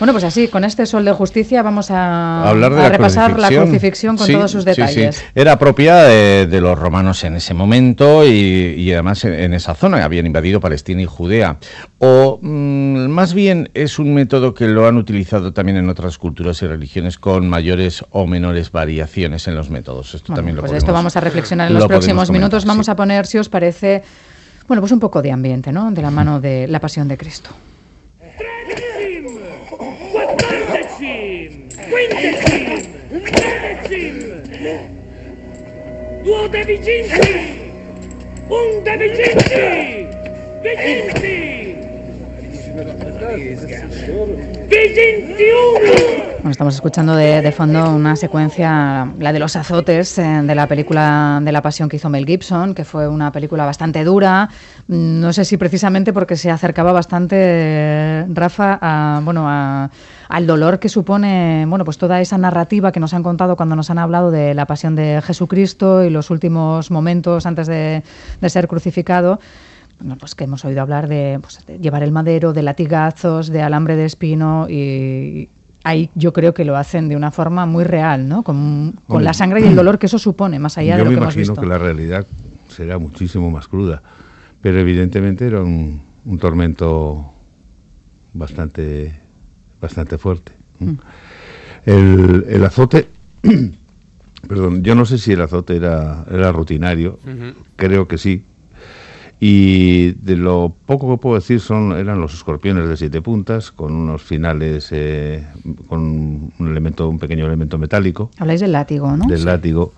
Bueno, pues así, con este Sol de Justicia vamos a hablar de repasar la crucifixión con todos sus detalles. Sí. Era propia de los romanos en ese momento y además en esa zona. Habían invadido Palestina y Judea. O más bien es un método que lo han utilizado también en otras culturas y religiones con mayores o menores variaciones en los métodos. Esto también lo pues podemos, esto vamos a reflexionar en los próximos minutos. Vamos a poner, si os parece, bueno, pues un poco de ambiente, ¿no? De la mano de la Pasión de Cristo. 21. Bueno, estamos escuchando de fondo una secuencia, la de los azotes de la película de la Pasión que hizo Mel Gibson, que fue una película bastante dura. No sé si precisamente porque se acercaba bastante, Rafa, al dolor que supone, bueno, pues toda esa narrativa que nos han contado cuando nos han hablado de la Pasión de Jesucristo y los últimos momentos antes de ser crucificado. Bueno, pues que hemos oído hablar de llevar el madero, de latigazos, de alambre de espino y ahí yo creo que lo hacen de una forma muy real, ¿no? Con la sangre y el dolor que eso supone, más allá de lo que hemos visto. Yo me imagino que la realidad será muchísimo más cruda, pero evidentemente era un tormento bastante fuerte. El azote, perdón, yo no sé si el azote era rutinario, creo que sí. Y de lo poco que puedo decir eran los escorpiones de 7 puntas, con unos finales, con un pequeño elemento metálico. Habláis del látigo, ¿no? Del látigo.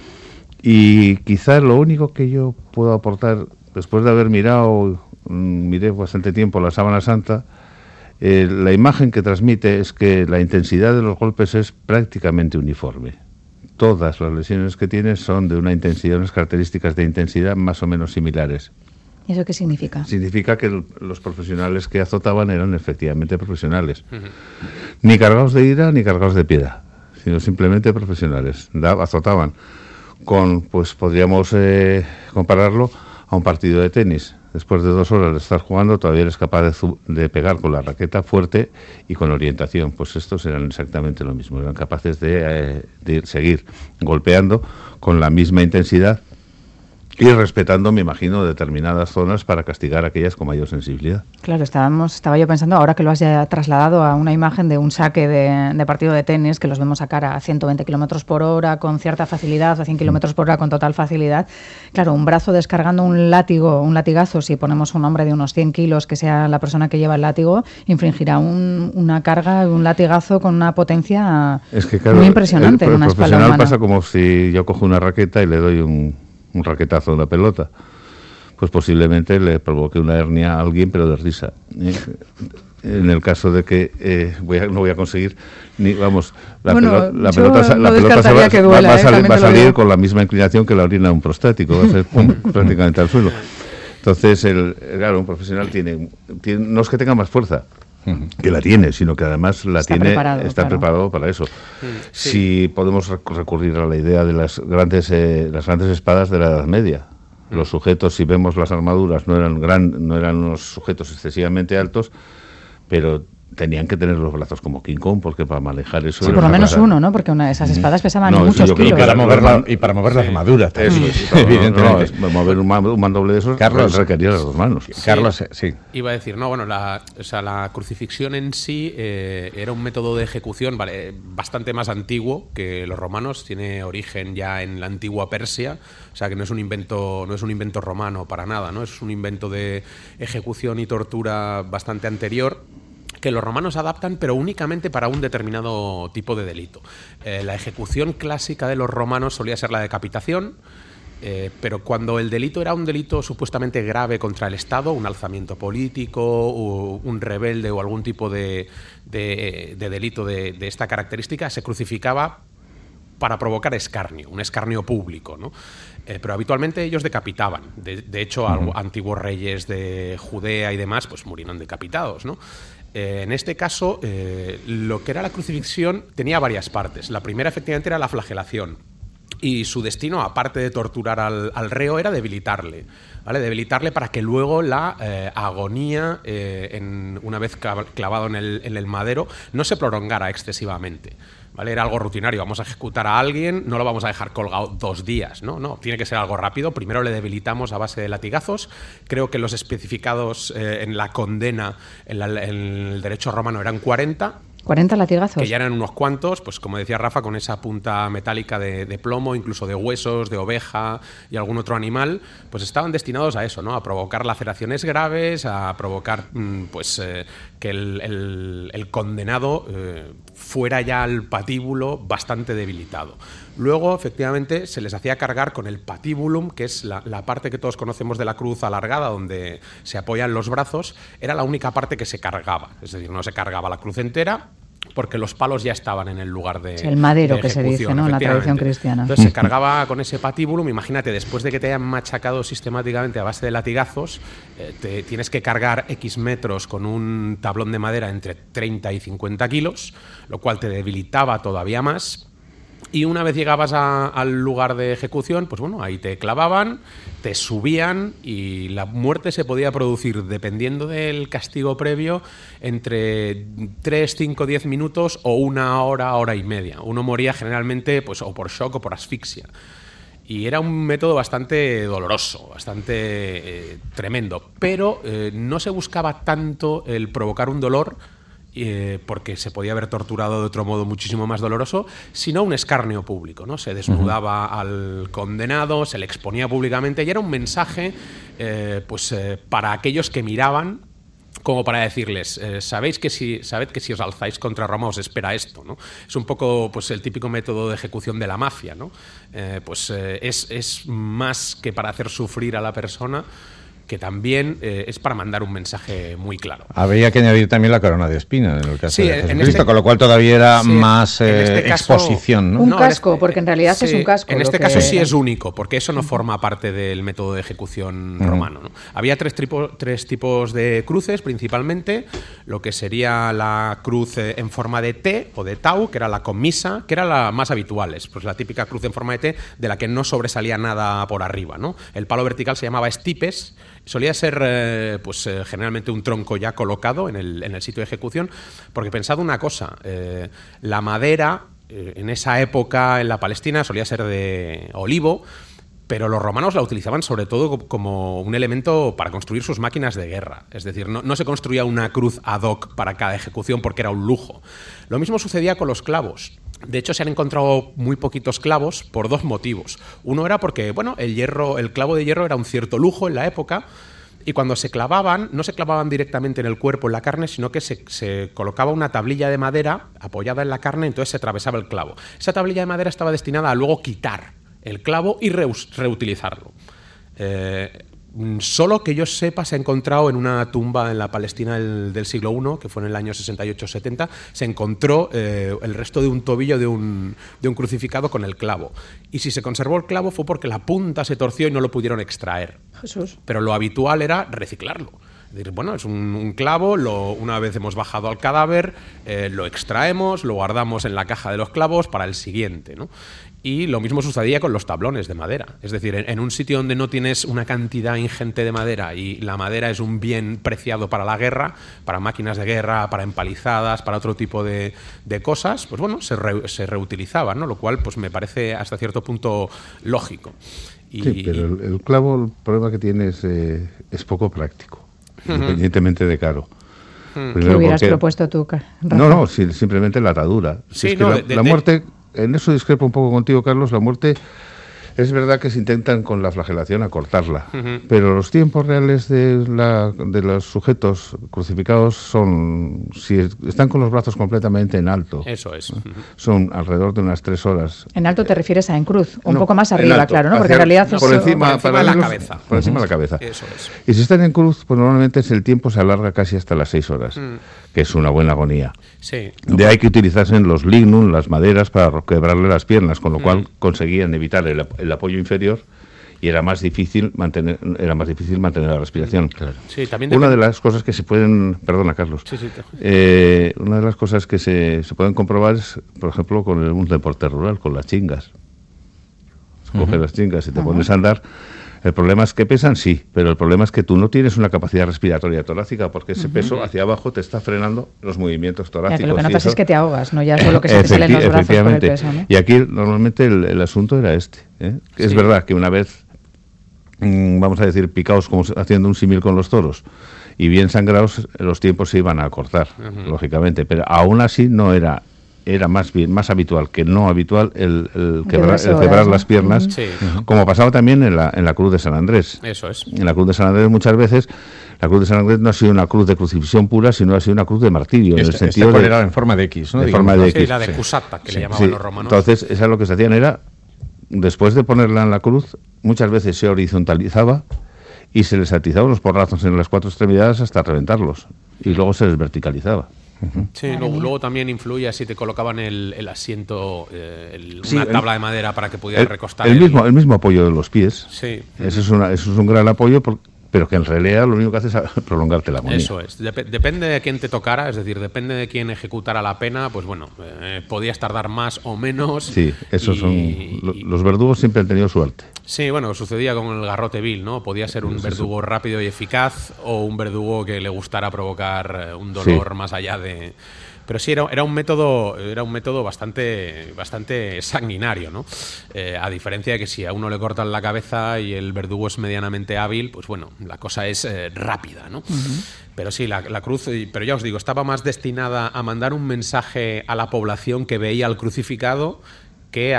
Y quizás lo único que yo puedo aportar, después de haber miré bastante tiempo la sábana santa, la imagen que transmite es que la intensidad de los golpes es prácticamente uniforme. Todas las lesiones que tiene son de una intensidad, unas características de intensidad más o menos similares. ¿Y eso qué significa? Significa que los profesionales que azotaban eran efectivamente profesionales. Ni cargados de ira ni cargados de piedad, sino simplemente profesionales. Azotaban pues podríamos compararlo a un partido de tenis. Después de 2 horas de estar jugando, todavía eres capaz de pegar con la raqueta fuerte y con orientación. Pues estos eran exactamente lo mismo. Eran capaces de seguir golpeando con la misma intensidad y respetando, me imagino, determinadas zonas para castigar a aquellas con mayor sensibilidad. Claro, estaba yo pensando, ahora que lo has ya trasladado a una imagen de un saque de partido de tenis, que los vemos sacar a 120 kilómetros por hora con cierta facilidad, a 100 kilómetros por hora con total facilidad. Claro, un brazo descargando un latigazo, si ponemos un hombre de unos 100 kilos, que sea la persona que lleva el látigo, infringirá una carga, un latigazo con una potencia muy impresionante en una espalda humana. El profesional pasa como si yo cojo una raqueta y le doy un raquetazo a una pelota, pues posiblemente le provoque una hernia a alguien, pero de risa. En el caso de que no voy a conseguir la pelota va a salir con la misma inclinación que la orina de un prostático, va a ser prácticamente al suelo. Entonces, un profesional tiene no es que tenga más fuerza, que la tiene, sino que además está preparado para eso. Sí. Si podemos recurrir a la idea de las grandes espadas de la Edad Media. Los sujetos, si vemos las armaduras, no eran unos sujetos excesivamente altos, pero tenían que tener los brazos como King Kong, porque para manejar eso... Sí, por lo menos uno, ¿no? Porque una de esas espadas pesaban muchos kilos. Y para mover la armadura también. Evidentemente. Mover un mandoble de esos requería las 2 manos. Carlos, sí. Iba a decir, la crucifixión en sí era un método de ejecución bastante más antiguo que los romanos. Tiene origen ya en la antigua Persia, o sea que no es un invento romano para nada, ¿no? Es un invento de ejecución y tortura bastante anterior, que los romanos adaptan, pero únicamente para un determinado tipo de delito. La ejecución clásica de los romanos solía ser la decapitación, pero cuando el delito era un delito supuestamente grave contra el Estado, un alzamiento político, o un rebelde o algún tipo de delito de esta característica, se crucificaba para provocar escarnio, un escarnio público, ¿no? Pero habitualmente ellos decapitaban. De hecho, antiguos reyes de Judea y demás pues murieron decapitados, ¿no? En este caso, lo que era la crucifixión tenía varias partes. La primera, efectivamente, era la flagelación. y su destino, aparte de torturar al reo, era debilitarle, ¿vale? Debilitarle para que luego la agonía, una vez clavado en el madero, no se prolongara excesivamente, ¿vale? Era algo rutinario. Vamos a ejecutar a alguien, no lo vamos a dejar colgado 2 días, ¿no? No, tiene que ser algo rápido. Primero le debilitamos a base de latigazos. Creo que los especificados en la condena, en el derecho romano, eran 40. 40 latigazos. Que ya eran unos cuantos, pues como decía Rafa, con esa punta metálica de plomo, incluso de huesos, de oveja y algún otro animal, pues estaban destinados a eso, ¿no? A provocar laceraciones graves, a provocar que el condenado fuera ya al patíbulo bastante debilitado. Luego, efectivamente, se les hacía cargar con el patibulum, que es la parte que todos conocemos de la cruz alargada, donde se apoyan los brazos. Era la única parte que se cargaba, es decir, no se cargaba la cruz entera, porque los palos ya estaban en el lugar de el madero, de que se dice, ¿no?, en la tradición cristiana. Entonces se cargaba con ese patibulum. Imagínate, después de que te hayan machacado sistemáticamente a base de latigazos, te tienes que cargar X metros con un tablón de madera entre 30 y 50 kilos, lo cual te debilitaba todavía más. Y una vez llegabas al lugar de ejecución, pues bueno, ahí te clavaban, te subían y la muerte se podía producir, dependiendo del castigo previo, entre 3, 5, 10 minutos o 1 hora, hora y media. Uno moría generalmente pues o por shock o por asfixia. Y era un método bastante doloroso, bastante tremendo, pero no se buscaba tanto el provocar un dolor, porque se podía haber torturado de otro modo muchísimo más doloroso, sino un escarnio público, ¿no? Se desnudaba al condenado, se le exponía públicamente y era un mensaje para aquellos que miraban, como para decirles, sabed que si os alzáis contra Roma os espera esto, ¿no? Es un poco pues el típico método de ejecución de la mafia, ¿no? Es más que para hacer sufrir a la persona, que también es para mandar un mensaje muy claro. Habría que añadir también la corona de espina en el caso sí, de Jesucristo, con lo cual todavía era más exposición, ¿no? Un casco, porque en realidad es un casco. En este caso sí es único, porque eso no forma parte del método de ejecución romano, ¿no? Había tres tipos de cruces, principalmente, lo que sería la cruz en forma de T o de tau, que era la comisa, que era la más habitual, pues la típica cruz en forma de T de la que no sobresalía nada por arriba, ¿no? El palo vertical se llamaba stipes. Solía ser generalmente un tronco ya colocado en el sitio de ejecución, porque pensad una cosa, la madera en esa época en la Palestina solía ser de olivo, pero los romanos la utilizaban sobre todo como un elemento para construir sus máquinas de guerra. Es decir, no se construía una cruz ad hoc para cada ejecución porque era un lujo. Lo mismo sucedía con los clavos. De hecho, se han encontrado muy poquitos clavos por 2 motivos. Uno era porque, bueno, el clavo de hierro era un cierto lujo en la época, y cuando se clavaban, no se clavaban directamente en el cuerpo, en la carne, sino que se colocaba una tablilla de madera apoyada en la carne, entonces se atravesaba el clavo. Esa tablilla de madera estaba destinada a luego quitar el clavo y reutilizarlo. Solo que yo sepa, se ha encontrado en una tumba en la Palestina del siglo I, que fue en el año 68-70, se encontró el resto de un tobillo de un crucificado con el clavo. Y si se conservó el clavo fue porque la punta se torció y no lo pudieron extraer. Jesús. Pero lo habitual era reciclarlo. Es decir, bueno, es un clavo, una vez hemos bajado al cadáver, lo extraemos, lo guardamos en la caja de los clavos para el siguiente, ¿no? Y lo mismo sucedía con los tablones de madera. Es decir, en un sitio donde no tienes una cantidad ingente de madera y la madera es un bien preciado para la guerra, para máquinas de guerra, para empalizadas, para otro tipo de cosas, pues bueno, se reutilizaban, ¿no? Lo cual pues me parece hasta cierto punto lógico. Sí, pero el clavo, el problema que tiene es poco práctico, independientemente de caro. ¿Qué hubieras propuesto tú, Rafa? No, simplemente la atadura. Sí, es que la muerte... En eso discrepo un poco contigo, Carlos. La muerte, es verdad que se intentan con la flagelación acortarla, pero los tiempos reales de los sujetos crucificados son, si están con los brazos completamente en alto, eso es, son alrededor de unas 3 horas. En alto te refieres a en cruz, un poco más arriba, alto, claro, ¿no? Porque en realidad por encima de la cabeza. Por encima de la cabeza. Eso es. Y si están en cruz, pues normalmente el tiempo se alarga casi hasta las 6 horas, que es una buena agonía. Sí. De ahí que utilizasen los lignum, las maderas, para quebrarle las piernas, con lo cual conseguían evitar el apoyo inferior y era más difícil mantener la respiración. Claro. Sí, también una de las cosas que se pueden... Perdona, Carlos. Sí. Una de las cosas que se pueden comprobar es, por ejemplo, con un deporte rural, con las chingas. coges las chincas y te pones a andar. El problema es que pesan, sí, pero el problema es que tú no tienes una capacidad respiratoria torácica porque ese peso hacia abajo te está frenando los movimientos torácicos. Ya, que lo que notas es que te ahogas, no ya solo que se te salen los brazos por el peso, ¿no? Y aquí normalmente el asunto era este. Es verdad que una vez, vamos a decir, picaos, como haciendo un símil con los toros, y bien sangrados, los tiempos se iban a acortar, lógicamente, pero aún así no era más habitual que no habitual el quebrar las piernas, como pasaba también en la Cruz de San Andrés. Eso es. En la Cruz de San Andrés muchas veces, la Cruz de San Andrés no ha sido una cruz de crucifixión pura, sino ha sido una cruz de martirio, en el sentido de... era en forma de X, ¿no? De forma de X. Sí, la de Cusata, que le llamaban los romanos. Entonces, eso es lo que se hacían, era, después de ponerla en la cruz, muchas veces se horizontalizaba y se les atizaban los porrazos en las 4 extremidades hasta reventarlos, y luego se les verticalizaba. Sí, luego también influía si te colocaban el asiento, una tabla de madera para que pudieras recostar. El mismo apoyo de los pies. Sí. Eso es un gran apoyo, pero que en realidad lo único que hace es prolongarte la agonía. Eso es. Depende de quién te tocara, es decir, depende de quién ejecutara la pena, pues bueno, podías tardar más o menos. Sí, los verdugos siempre han tenido suerte. Sí, bueno, sucedía con el garrote vil, ¿no? Podía ser un verdugo rápido y eficaz o un verdugo que le gustara provocar un dolor más allá de... Pero sí, era un método bastante sanguinario, ¿no? A diferencia de que si a uno le cortan la cabeza y el verdugo es medianamente hábil, pues bueno, la cosa es rápida, ¿no? Pero sí, la cruz, pero ya os digo, estaba más destinada a mandar un mensaje a la población que veía al crucificado que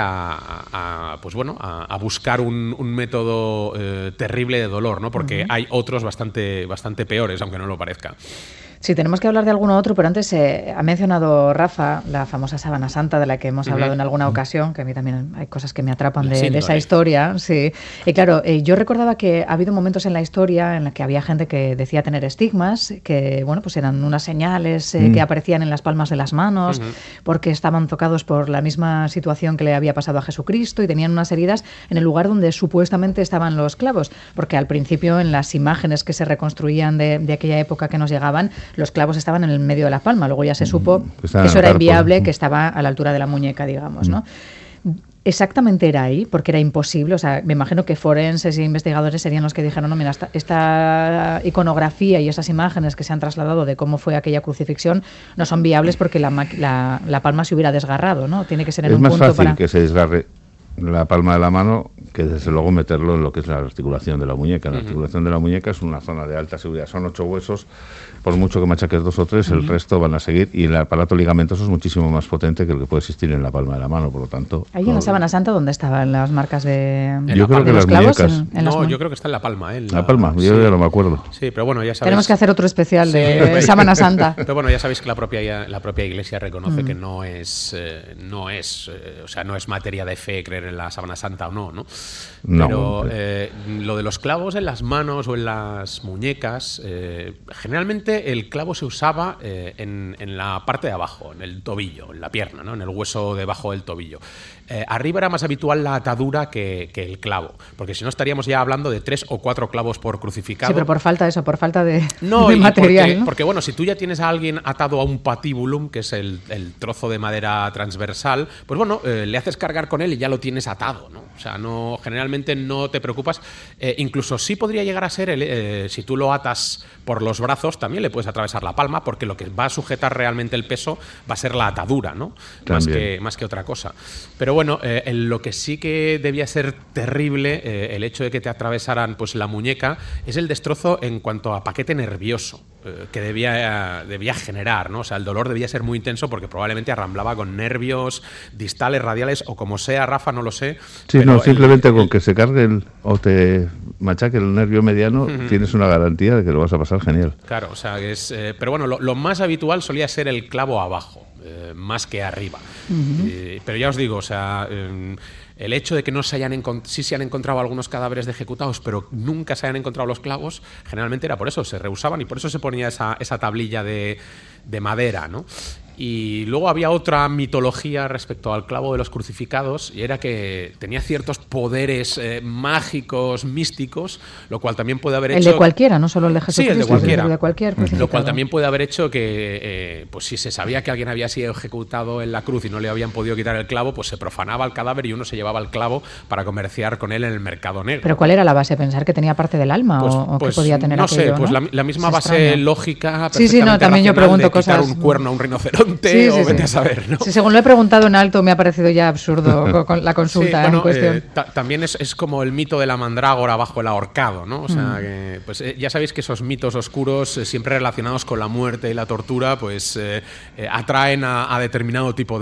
a buscar un método terrible de dolor, ¿no? Porque hay otros bastante peores, aunque no lo parezca. Sí, tenemos que hablar de alguno otro, pero antes ha mencionado Rafa la famosa Sábana Santa, de la que hemos hablado en alguna ocasión, que a mí también hay cosas que me atrapan de esa historia. Sí. Y claro, yo recordaba que ha habido momentos en la historia en la que había gente que decía tener estigmas, que bueno, pues eran unas señales que aparecían en las palmas de las manos, porque estaban tocados por la misma situación que le había pasado a Jesucristo y tenían unas heridas en el lugar donde supuestamente estaban los clavos, porque al principio en las imágenes que se reconstruían de aquella época que nos llegaban, los clavos estaban en el medio de la palma. Luego ya se supo que eso era inviable, que estaba a la altura de la muñeca, digamos, ¿no? ¿Exactamente era ahí? Porque era imposible. O sea, me imagino que forenses e investigadores serían los que dijeron, no, mira, esta iconografía y esas imágenes que se han trasladado de cómo fue aquella crucifixión no son viables porque la palma se hubiera desgarrado, ¿no? Tiene que ser en un punto para... Es más fácil que se desgarre la palma de la mano que desde luego meterlo en lo que es la articulación de la muñeca. La articulación de la muñeca es una zona de alta seguridad. Son 8 huesos, por mucho que machaques 2 o 3, el resto van a seguir, y el aparato ligamentoso es muchísimo más potente que el que puede existir en la palma de la mano, por lo tanto... ¿Ahí en la Sábana Santa dónde estaban las marcas de yo creo que los las clavos? Muñecas. Yo creo que está en la palma. La palma, yo ya no me acuerdo. Sí, pero bueno, ya sabéis... Tenemos que hacer otro especial de Sábana Santa. Pero bueno, ya sabéis que la propia Iglesia reconoce que no es materia de fe creer en la Sábana Santa o no, ¿no? Pero lo de los clavos en las manos o en las muñecas, generalmente el clavo se usaba en la parte de abajo, en el tobillo, en la pierna, ¿no? En el hueso debajo del tobillo. Arriba era más habitual la atadura que el clavo, porque si no estaríamos ya hablando de 3 o 4 clavos por crucificado. Sí, pero por falta de material. Porque bueno, si tú ya tienes a alguien atado a un patibulum, que es el trozo de madera transversal, pues bueno, le haces cargar con él y ya lo tienes atado, ¿no? O sea, generalmente no te preocupas. Incluso sí podría llegar a ser, si tú lo atas por los brazos, también le puedes atravesar la palma, porque lo que va a sujetar realmente el peso va a ser la atadura, ¿no? Más que otra cosa. Pero bueno, lo que sí que debía ser terrible, el hecho de que te atravesaran pues la muñeca, es el destrozo en cuanto a paquete nervioso que debía generar, ¿no? O sea, el dolor debía ser muy intenso porque probablemente arramblaba con nervios distales, radiales o como sea, Rafa, no lo sé. Sí, no, simplemente con que se cargue o te machaque el nervio mediano, tienes una garantía de que lo vas a pasar genial. Claro, o sea, pero bueno, lo más habitual solía ser el clavo abajo, más que arriba. Pero ya os digo, o sea... el hecho de que no se hayan encontrado algunos cadáveres de ejecutados, pero nunca se hayan encontrado los clavos, generalmente era por eso, se rehusaban y por eso se ponía esa tablilla de madera, ¿no? Y luego había otra mitología respecto al clavo de los crucificados, y era que tenía ciertos poderes mágicos, místicos, lo cual también puede haber hecho... El de cualquiera, no solo el de Jesucristo, sí, el de cualquiera. El de cualquier crucificado. Lo cual también puede haber hecho que, pues si se sabía que alguien había sido ejecutado en la cruz y no le habían podido quitar el clavo, pues se profanaba el cadáver y uno se llevaba el clavo para comerciar con él en el mercado negro. ¿Pero cuál era la base? ¿Pensar que tenía parte del alma o qué podía tener no aquello? sé, pues ¿no? la misma Es base extraño. lógica Sí, no, también yo pregunto de cosas... quitar un cuerno a un rinoceronte o vete a saber, ¿no? Sí, según lo he preguntado en alto me ha parecido ya absurdo con la consulta sí, bueno, en cuestión. También es como el mito de la mandrágora bajo el ahorcado, ¿no? O sea, que, pues, ya sabéis que esos mitos oscuros siempre relacionados con la muerte y la tortura, pues atraen a determinado tipo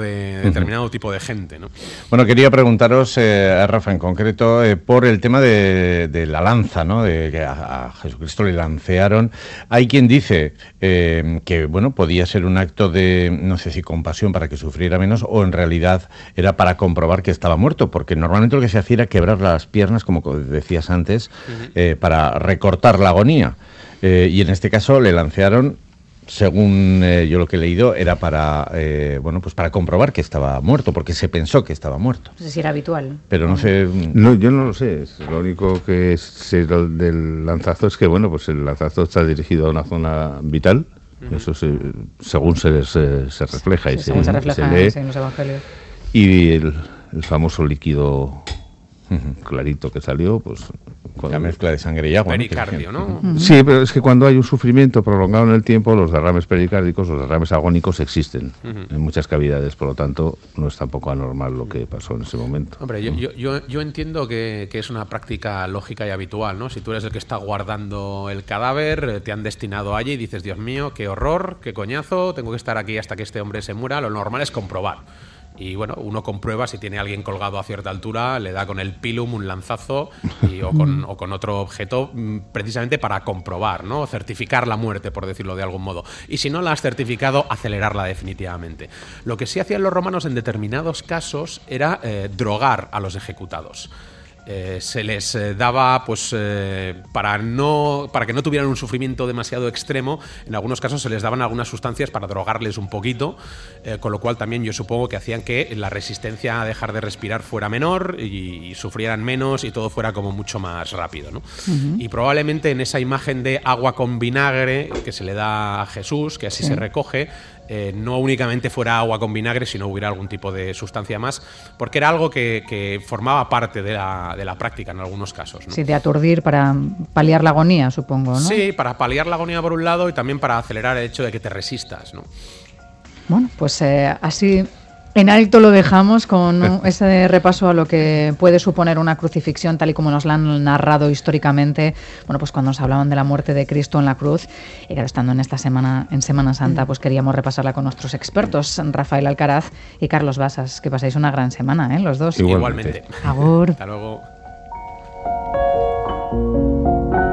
de gente, ¿no? Bueno, quería preguntaros, Rafa, en concreto, por el tema de la lanza, ¿no? De que a Jesucristo le lancearon. Hay quien dice que, bueno, podía ser un acto de, no sé si compasión para que sufriera menos, o en realidad era para comprobar que estaba muerto, porque normalmente lo que se hacía era quebrar las piernas, como decías antes, para recortar la agonía. Y en este caso le lancearon, según yo lo que he leído, era para pues para comprobar que estaba muerto, porque se pensó que estaba muerto. No sé si era habitual. Pero no sé... No, yo no lo sé. Lo único que sé del lanzazo es que, bueno, pues el lanzazo está dirigido a una zona vital. Eso según se refleja y según se refleja lee. en los evangelios. Y el famoso líquido clarito que salió, pues... La mezcla de sangre y agua. Pericardio, ¿no? Sí, pero es que cuando hay un sufrimiento prolongado en el tiempo, los derrames pericárdicos, los derrames agónicos existen en muchas cavidades, por lo tanto, no es tampoco anormal lo que pasó en ese momento. Hombre, yo entiendo que es una práctica lógica y habitual, ¿no? Si tú eres el que está guardando el cadáver, te han destinado allí y dices, Dios mío, qué horror, qué coñazo, tengo que estar aquí hasta que este hombre se muera, lo normal es comprobar. Y bueno, uno comprueba si tiene alguien colgado a cierta altura, le da con el pilum un lanzazo o con otro objeto precisamente para comprobar, ¿no? Certificar la muerte, por decirlo de algún modo. Y si no la has certificado, acelerarla definitivamente. Lo que sí hacían los romanos en determinados casos era drogar a los ejecutados. Se les daba, pues, para que no tuvieran un sufrimiento demasiado extremo, en algunos casos se les daban algunas sustancias para drogarles un poquito, con lo cual también yo supongo que hacían que la resistencia a dejar de respirar fuera menor y sufrieran menos y todo fuera como mucho más rápido, ¿no? Y probablemente en esa imagen de agua con vinagre que se le da a Jesús, que así se recoge, no únicamente fuera agua con vinagre, sino hubiera algún tipo de sustancia más, porque era algo que formaba parte de la práctica en algunos casos, ¿no? Sí, de aturdir para paliar la agonía, supongo, ¿no? Sí, para paliar la agonía por un lado y también para acelerar el hecho de que te resistas, ¿no? Bueno, pues así en alto lo dejamos con ese repaso a lo que puede suponer una crucifixión tal y como nos la han narrado históricamente, bueno, pues cuando nos hablaban de la muerte de Cristo en la cruz. Y claro, estando en Semana Santa, pues queríamos repasarla con nuestros expertos, Rafael Alcaraz y Carlos Basas. Que pasáis una gran semana, los dos. Igualmente. Agur. Hasta luego.